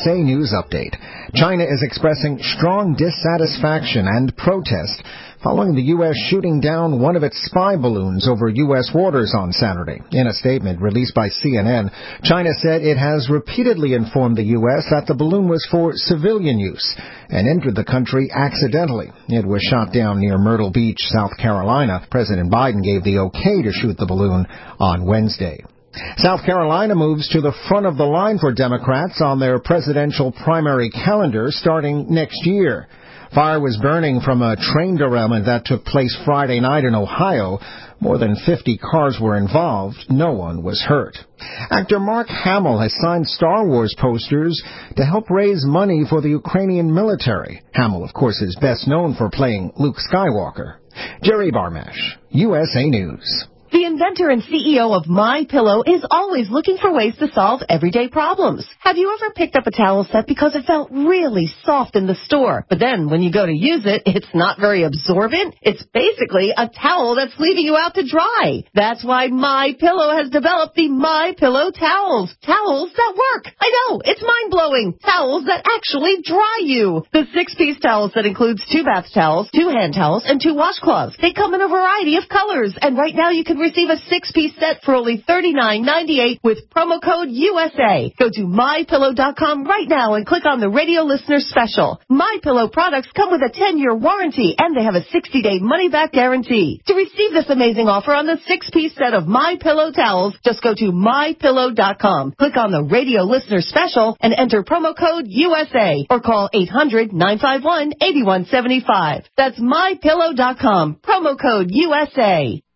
USA News Update. China is expressing strong dissatisfaction and protest following the U.S. shooting down one of its spy balloons over U.S. waters on Saturday. In a statement released by CNN, China said it has repeatedly informed the U.S. that the balloon was for civilian use and entered the country accidentally. It was shot down near Myrtle Beach, South Carolina. President Biden gave the okay to shoot the balloon on Wednesday. South Carolina moves to the front of the line for Democrats on their presidential primary calendar starting next year. Fire was burning from a train derailment that took place Friday night in Ohio. More than 50 cars were involved. No one was hurt. Actor Mark Hamill has signed Star Wars posters to help raise money for the Ukrainian military. Hamill, of course, is best known for playing Luke Skywalker. Jerry Barmash, USA News. The inventor and CEO of MyPillow is always looking for ways to solve everyday problems. Have you ever picked up a towel set because it felt really soft in the store, but then when you go to use it, it's not very absorbent? It's basically a towel that's leaving you out to dry. That's why MyPillow has developed the MyPillow towels. Towels that work. I know, it's mind-blowing. Towels that actually dry you. The 6-piece towel set includes 2 bath towels, 2 hand towels, and 2 washcloths. They come in a variety of colors, and right now you can receive a 6-piece set for only $39.98 with promo code USA. Go to MyPillow.com right now and click on the radio listener special. MyPillow products come with a 10-year warranty, and they have a 60-day money-back guarantee. To receive this amazing offer on the 6-piece set of MyPillow towels, just go to MyPillow.com. Click on the radio listener special and enter promo code USA or call 800-951-8175. That's MyPillow.com. Promo code USA.